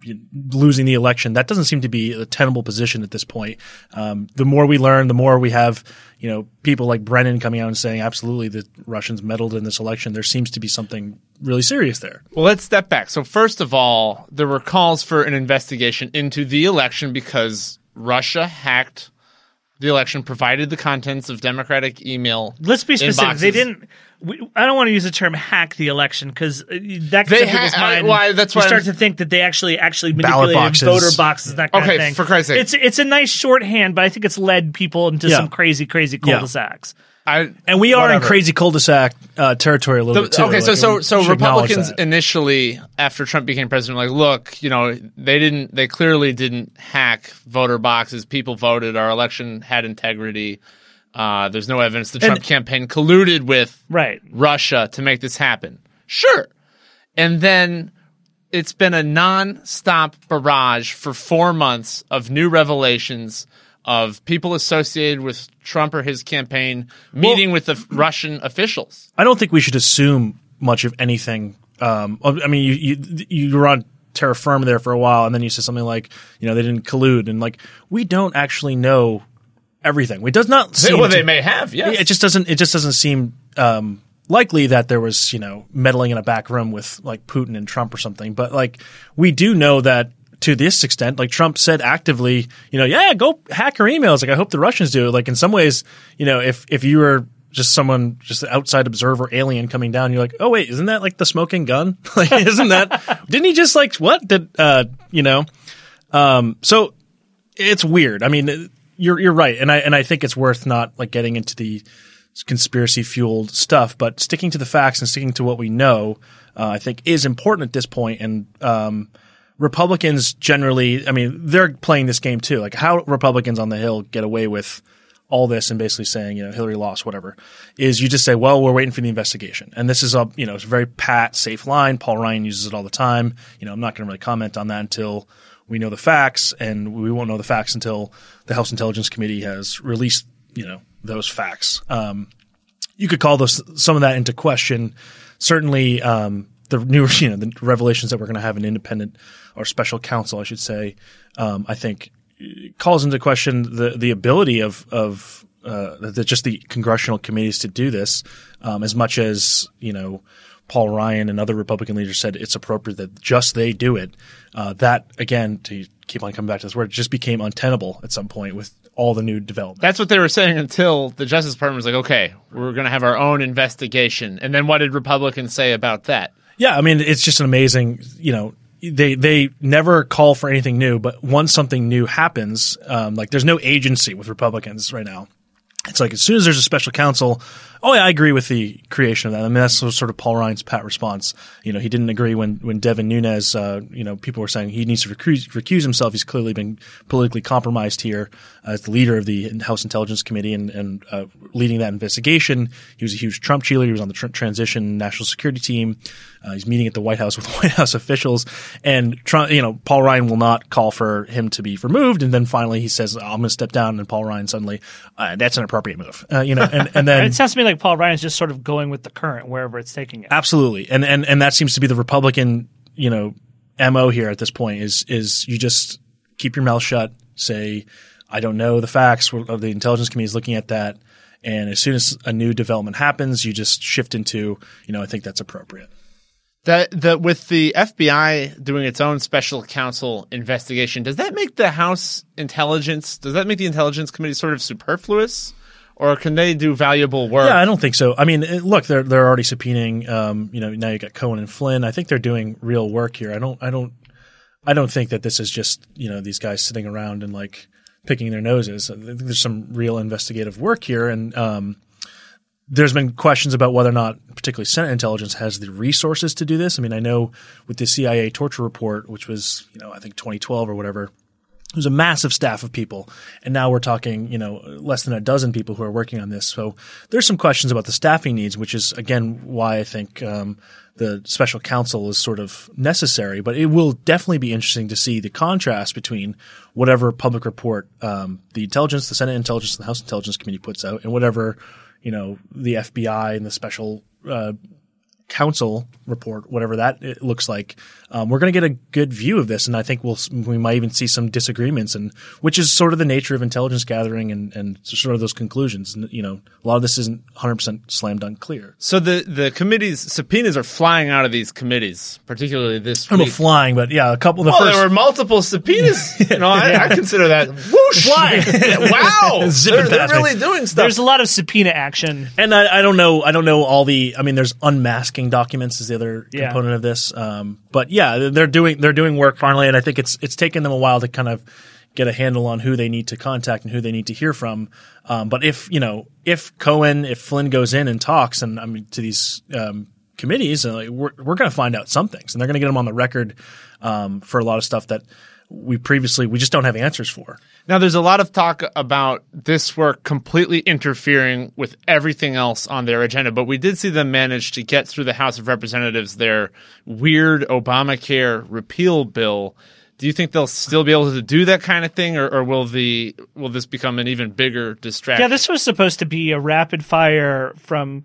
losing the election. That doesn't seem to be a tenable position at this point. Um, the more we learn, the more we have you know people like Brennan coming out and saying absolutely the Russians meddled in this election. There seems to be something really serious there. Well, let's step back. So first of all, there were calls for an investigation into the election because Russia hacked the election, provided the contents of Democratic email. Let's be specific. Inboxes. They didn't. We, I don't want to use the term "hack" the election because that They gets in ha- people's mind. I- why, that's you why start I'm- to think that they actually actually Ballot manipulated boxes. voter boxes, that kind Okay, of thing. for Christ's sake. it's it's a nice shorthand, but I think it's led people into Yeah. some crazy, crazy Yeah. cul-de-sacs. I, And we are in whatever. crazy cul-de-sac uh, territory a little The- bit too. okay, so Like, so we so should acknowledge Republicans that. initially, after Trump became president, were like, look, you know, they didn't, they clearly didn't hack voter boxes. People voted. Our election had integrity. Uh, there's no evidence the Trump And- campaign colluded with Right. Russia to make this happen. Sure, and then it's been a non-stop barrage for four months of new revelations of people associated with Trump or his campaign meeting with the Russian officials. I don't think we should assume much of anything. Um, I mean, you, you you were on terra firma there for a while, and then you said something like, you know, they didn't collude, and like we don't actually know everything. It does not seem. well, to- they may have, yes. It just doesn't. It just doesn't seem um, likely that there was, you know, meddling in a back room with like Putin and Trump or something. But like we do know that. To this extent, like Trump said actively, you know, yeah, go hack your emails. Like I hope the Russians do. Like in some ways, you know, if if you were just someone, just an outside observer, alien coming down, you're like, oh wait, isn't that like the smoking gun? Like, isn't that? Didn't he just like what did uh you know? Um, so it's weird. I mean, you're you're right, and I and I think it's worth not like getting into the conspiracy fueled stuff, but sticking to the facts and sticking to what we know, uh, I think is important at this point. And um. Republicans generally, I mean, they're playing this game too. Like how Republicans on the Hill get away with all this and basically saying, you know, Hillary lost, whatever, is you just say, well, we're waiting for the investigation. And this is a, you know, it's a very pat, safe line. Paul Ryan uses it all the time. You know, I'm not going to really comment on that until we know the facts, and we won't know the facts until the House Intelligence Committee has released, you know, those facts. Um, you could call those, some of that into question. Certainly, um, the new, you know, the revelations that we're going to have an independent or special counsel, I should say, um, I think calls into question the the ability of of uh, the, just the congressional committees to do this, um, as much as you know Paul Ryan and other Republican leaders said it's appropriate that just they do it. Uh, that again, to keep on coming back to this word, it just became untenable at some point with all the new development. That's what they were saying until the Justice Department was like, okay, we're going to have our own investigation. And then what did Republicans say about that? Yeah, I mean, it's just an amazing, you know, they they never call for anything new, but once something new happens, um, like there's no agency with Republicans right now. It's like as soon as there's a special counsel, Oh, yeah, I agree with the creation of that. I mean, that's sort of Paul Ryan's pat response. You know, he didn't agree when, when Devin Nunes, uh, you know, people were saying he needs to recuse, recuse himself. He's clearly been politically compromised here as the leader of the House Intelligence Committee and, and uh, leading that investigation. He was a huge Trump cheerleader. He was on the tr- transition national security team. Uh, he's meeting at the White House with White House officials. And, Trump, you know, Paul Ryan will not call for him to be removed. And then finally he says, I'm going to step down. And Paul Ryan suddenly, uh, that's an appropriate move. Uh, you know, and, and then it sounds to me like Paul Ryan's just sort of going with the current wherever it's taking it. Absolutely. And, and, and that seems to be the Republican, you know, M O here at this point is, is you just keep your mouth shut, say, I don't know the facts. The Intelligence Committee is looking at that. And as soon as a new development happens, you just shift into, you know, I think that's appropriate. That that with the F B I doing its own special counsel investigation, does that make the House Intelligence, does that make the Intelligence Committee sort of superfluous? Or can they do valuable work? Yeah, I don't think so. I mean, look, they're they're already subpoenaing. Um, you know, now you got Cohen and Flynn. I think they're doing real work here. I don't, I don't, I don't think that this is just you know these guys sitting around and like picking their noses. I think there's some real investigative work here, and um, there's been questions about whether or not, particularly Senate intelligence, has the resources to do this. I mean, I know with the C I A torture report, which was you know I think twenty twelve or whatever. There's a massive staff of people, and now we're talking, you know, less than a dozen people who are working on this. So there's some questions about the staffing needs, which is, again, why I think um, the special counsel is sort of necessary. But it will definitely be interesting to see the contrast between whatever public report um, the intelligence, the Senate Intelligence, and the House Intelligence Committee puts out, and whatever, you know, the F B I and the special uh, counsel report, whatever that it looks like. Um, we're going to get a good view of this, and I think we'll we might even see some disagreements, and which is sort of the nature of intelligence gathering and, and sort of those conclusions. And, you know, a lot of this isn't one hundred percent slam dunk clear. So the the committees subpoenas are flying out of these committees, particularly this I don't week. know flying, but yeah, a couple of the well, first. there were multiple subpoenas. You know, I, I consider that whoosh. Flying. Wow, Zipping they're, they're past me. really doing stuff. There's a lot of subpoena action. And I, I don't know. I don't know all the. I mean, there's unmasking documents is the other Yeah. component of this. Um, but yeah, they're doing they're doing work finally, and I think it's it's taken them a while to kind of get a handle on who they need to contact and who they need to hear from. Um, but if you know if Cohen, if Flynn goes in and talks, and I mean to these um, committees, uh, we're we're going to find out some things, and they're going to get them on the record um, for a lot of stuff that we previously we just don't have answers for. Now, there's a lot of talk about this work completely interfering with everything else on their agenda, but we did see them manage to get through the House of Representatives their weird Obamacare repeal bill. Do you think they'll still be able to do that kind of thing, or, or will the will this become an even bigger distraction? Yeah, this was supposed to be a rapid fire from,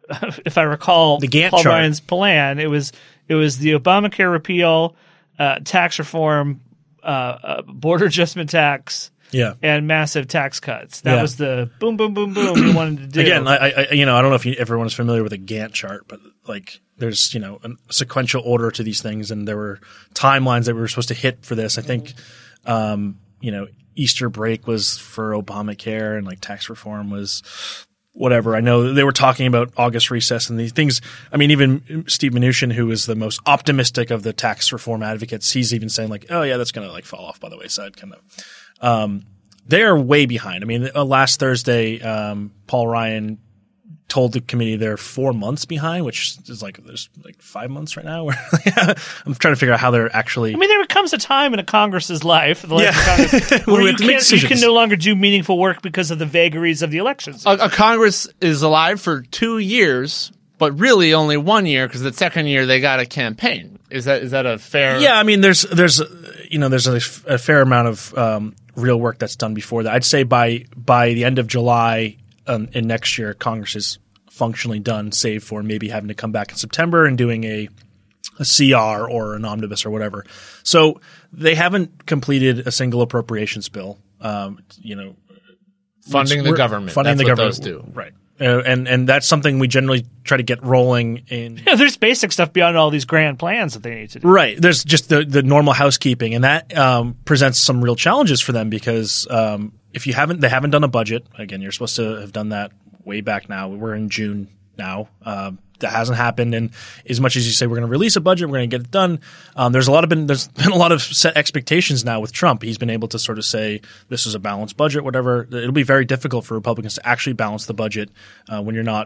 if I recall, The Gantt Paul chart. Ryan's plan. It was it was the Obamacare repeal, uh, tax reform, uh, uh, border adjustment tax, Yeah. and massive tax cuts. That Yeah. was the boom, boom, boom, boom we wanted to do. Again, I, I, you know, I don't know if you, everyone is familiar with a Gantt chart, but like there's, you know, a sequential order to these things, and there were timelines that we were supposed to hit for this. I think, um, you know, Easter break was for Obamacare, and like tax reform was whatever. I know they were talking about August recess and these things. I mean, even Steve Mnuchin, who is the most optimistic of the tax reform advocates, he's even saying like, oh yeah, that's going to like fall off by the wayside kind of. Um, they are way behind. I mean, uh, last Thursday, um, Paul Ryan told the committee they're four months behind, which is like there's like five months right now. Where I'm trying to figure out how they're actually. I mean, there comes a time in a Congress's life, the life Yeah. of Congress, Where where we you, have to make can't, you can decisions. no longer do meaningful work because of the vagaries of the elections. a, a Congress is alive for two years, but really only one year because the second year they got a campaign. Is that is that a fair? Yeah, I mean, there's there's you know there's a, a fair amount of um, real work that's done before that. I'd say by by the end of July um, in next year, Congress is functionally done, save for maybe having to come back in September and doing a a C R or an omnibus or whatever. So they haven't completed a single appropriations bill. Um, you know, funding the we're- government. Funding That's the what government, those do. right? Uh, and and that's something we generally try to get rolling in. Yeah, there's basic stuff beyond all these grand plans that they need to do. Right. There's just the, the normal housekeeping, and that um, presents some real challenges for them because um, if you haven't, they haven't done a budget. Again, you're supposed to have done that way back now. We're in June now. Um, that hasn't happened, and as much as you say we're going to release a budget, we're going to get it done. Um, there's a lot of been there's been a lot of set expectations now with Trump. He's been able to sort of say this is a balanced budget, whatever. It'll be very difficult for Republicans to actually balance the budget uh, when you're not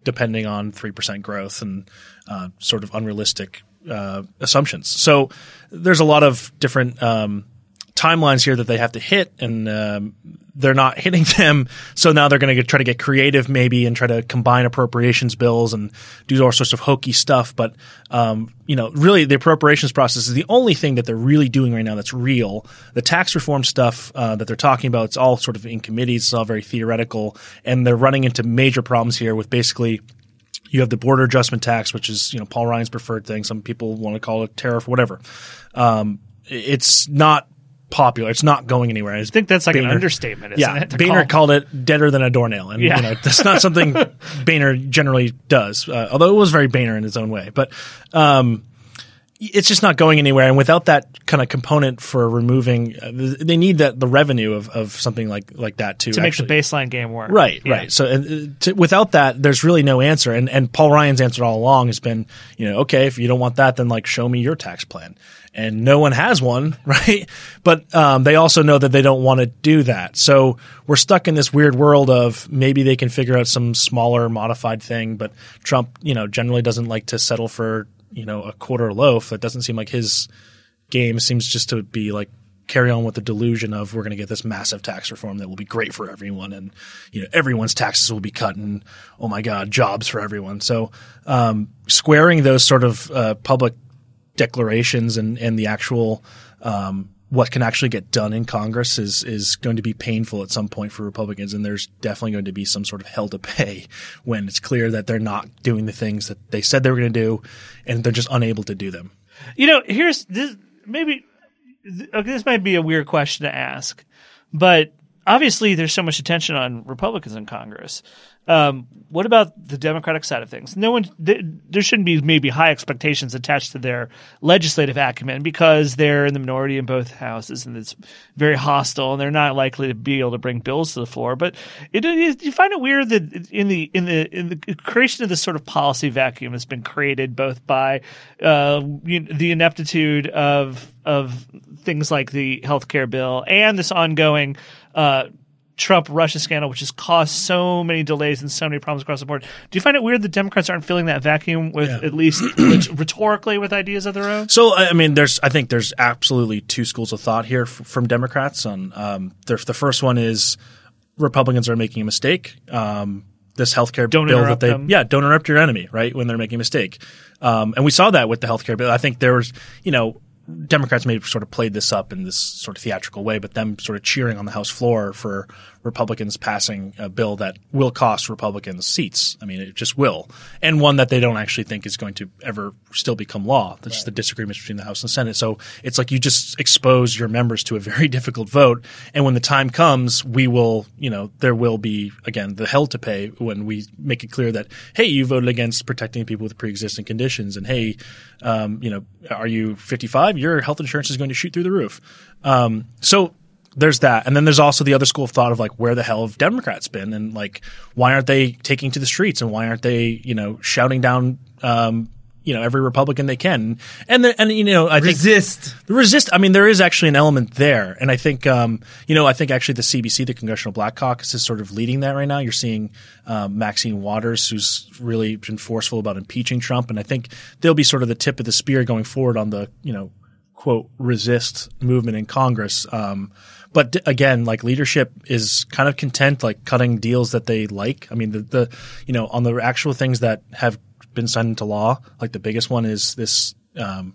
depending on three percent growth and uh, sort of unrealistic uh, assumptions. So there's a lot of different um, timelines here that they have to hit, and um, they're not hitting them. So now they're going to try to get creative maybe and try to combine appropriations bills and do all sorts of hokey stuff. But, um, you know, really the appropriations process is the only thing that they're really doing right now that's real. The tax reform stuff uh, that they're talking about, it's all sort of in committees. It's all very theoretical. And they're running into major problems here with basically you have the border adjustment tax, which is, you know, Paul Ryan's preferred thing. Some people want to call it tariff, whatever. Um, it's not popular. It's not going anywhere. I think that's like Boehner, an understatement, isn't yeah, it? Boehner called it deader than a doornail. And yeah. you know, that's not something Boehner generally does, uh, although it was very Boehner in its own way. But um, it's just not going anywhere. And without that kind of component for removing uh, – they need that the revenue of, of something like, like that to, to actually, make the baseline game work. Right, yeah. right. So uh, to, without that, there's really no answer. And, and Paul Ryan's answer all along has been, you know, okay, if you don't want that, then like show me your tax plan. And no one has one, right? But um, they also know that they don't want to do that. So we're stuck in this weird world of maybe they can figure out some smaller modified thing. But Trump, you know, generally doesn't like to settle for, you know, a quarter loaf. That doesn't seem like his game. Seems just to be like carry on with the delusion of we're going to get this massive tax reform that will be great for everyone, and you know everyone's taxes will be cut, and oh my God, jobs for everyone. So um, squaring those sort of uh, public declarations and, and the actual um, what can actually get done in Congress is is going to be painful at some point for Republicans, and there's definitely going to be some sort of hell to pay when it's clear that they're not doing the things that they said they were going to do, and they're just unable to do them. You know, here's this maybe okay, this might be a weird question to ask, but obviously there's so much attention on Republicans in Congress. Um, what about the Democratic side of things? No one, th- there shouldn't be maybe high expectations attached to their legislative acumen because they're in the minority in both houses and it's very hostile and they're not likely to be able to bring bills to the floor. But it, it, you find it weird that in the in the in the creation of this sort of policy vacuum has been created both by uh, you know, the ineptitude of of things like the healthcare bill and this ongoing uh, Trump-Russia scandal, which has caused so many delays and so many problems across the board. Do you find it weird that Democrats aren't filling that vacuum with yeah. at least rhetorically with ideas of their own? So, I mean, there's I think there's absolutely two schools of thought here f- from Democrats. On um, the first one is Republicans are making a mistake. Um, this healthcare don't bill that they them. yeah don't interrupt your enemy, right, when they're making a mistake. Um, and we saw that with the healthcare bill. I think there was you know. Democrats may have sort of played this up in this sort of theatrical way, but them sort of cheering on the House floor for Republicans passing a bill that will cost Republicans seats. I mean, it just will. And one that they don't actually think is going to ever still become law. That's just the disagreements between the House and Senate. So it's like you just expose your members to a very difficult vote. And when the time comes, we will, you know, there will be, again, the hell to pay when we make it clear that, hey, you voted against protecting people with pre-existing conditions. And hey, um, you know, are you fifty-five? Your health insurance is going to shoot through the roof. Um, so there's that. And then there's also the other school of thought of like, where the hell have Democrats been? And like, why aren't they taking to the streets and why aren't they, you know, shouting down, um, you know, every Republican they can? And, the, and you know, I think resist, resist. I mean, there is actually an element there. And I think, um, you know, I think actually the C B C, the Congressional Black Caucus, is sort of leading that right now. You're seeing um, Maxine Waters, who's really been forceful about impeaching Trump. And I think they'll be sort of the tip of the spear going forward on the, you know, quote, resist movement in Congress. Um, but d- again, like leadership is kind of content, like cutting deals that they like. I mean, the, the, you know, on the actual things that have been signed into law, like the biggest one is this, um,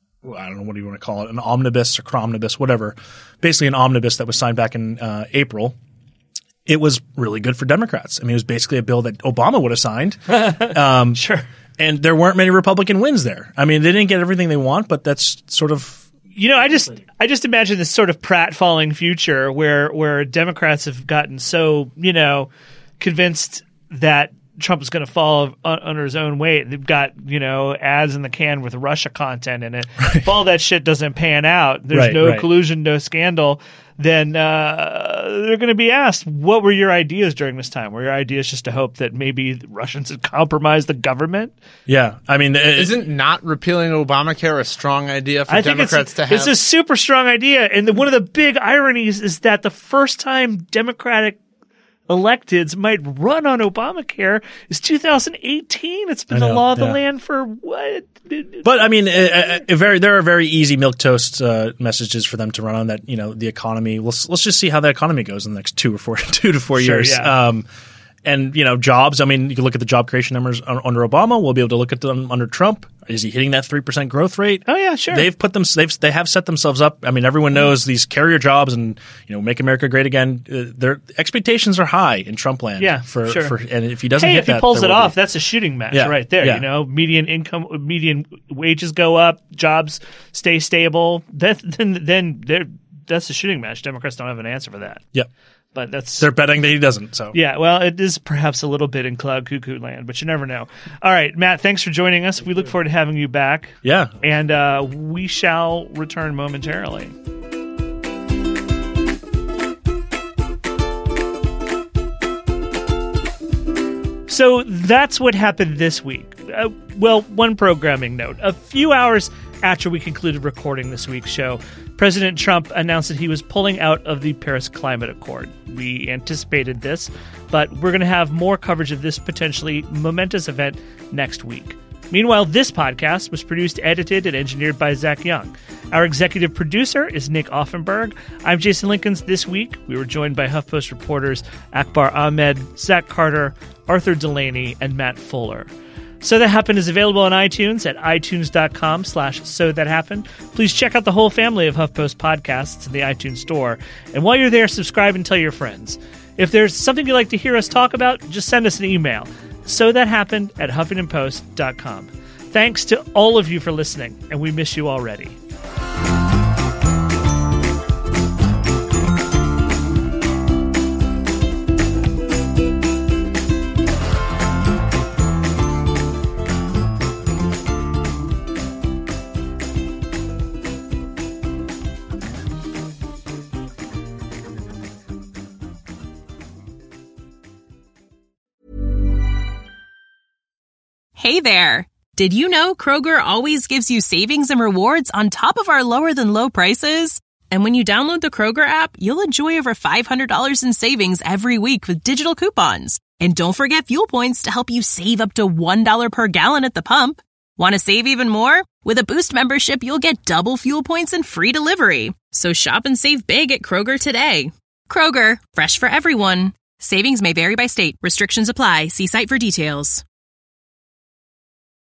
I don't know, what do you want to call it? An omnibus or cromnibus, whatever. Basically an omnibus that was signed back in uh, April. It was really good for Democrats. I mean, it was basically a bill that Obama would have signed. Um, sure. And there weren't many Republican wins there. I mean, they didn't get everything they want, but that's sort of You know, I just I just imagine this sort of pratfalling future where where Democrats have gotten so, you know, convinced that Trump is going to fall under his own weight. They've got, you know, ads in the can with Russia content in it. Right. If all that shit doesn't pan out, there's right, no right. collusion, no scandal, then uh, they're going to be asked, what were your ideas during this time? Were your ideas just to hope that maybe the Russians had compromised the government? Yeah. I mean, it, isn't not repealing Obamacare a strong idea for I think Democrats it's, to have? It's a super strong idea. And the, one of the big ironies is that the first time Democratic electeds might run on Obamacare is two thousand eighteen. It's been I the know, law of the yeah. land for what? But I mean, a, a, a very there are very easy milquetoast uh, messages for them to run on that. You know, the economy. Let's let's just see how the economy goes in the next two or four two to four Sure, years. yeah. Um, and you know, jobs. I mean, you can look at the job creation numbers un- under Obama. We'll be able to look at them under Trump. Is he hitting that three percent growth rate? Oh yeah, sure. They've put them. They've they have set themselves up. I mean, everyone knows these carrier jobs and you know, make America great again. Uh, their expectations are high in Trump land. Yeah, for, sure. for and if he doesn't hey, hit if he that, pulls there it will off, be. that's a shooting match Yeah, right there. yeah. You know, median income, median wages go up, jobs stay stable. That, then, then there, that's a shooting match. Democrats don't have an answer for that. Yep. But that's They're betting that he doesn't. So yeah. Well, it is perhaps a little bit in cloud cuckoo land, but you never know. All right, Matt. Thanks for joining us. We look forward to having you back. Yeah. And uh, we shall return momentarily. So that's what happened this week. Uh, well, one programming note. A few hours after we concluded recording this week's show, President Trump announced that he was pulling out of the Paris Climate Accord. We anticipated this, but we're going to have more coverage of this potentially momentous event next week. Meanwhile, this podcast was produced, edited, and engineered by Zach Young. Our executive producer is Nick Offenberg. I'm Jason Linkins. This week, we were joined by HuffPost reporters Akbar Ahmed, Zach Carter, Arthur Delaney, and Matt Fuller. So That Happened is available on iTunes at itunes.com slash so that happened. Please check out the whole family of HuffPost podcasts in the iTunes store. And while you're there, subscribe and tell your friends. If there's something you'd like to hear us talk about, just send us an email. So That Happened at huffington post dot com. Thanks to all of you for listening, and we miss you already. Hey there! Did you know Kroger always gives you savings and rewards on top of our lower-than-low prices? And when you download the Kroger app, you'll enjoy over five hundred dollars in savings every week with digital coupons. And don't forget fuel points to help you save up to one dollar per gallon at the pump. Want to save even more? With a Boost membership, you'll get double fuel points and free delivery. So shop and save big at Kroger today. Kroger, fresh for everyone. Savings may vary by state. Restrictions apply. See site for details.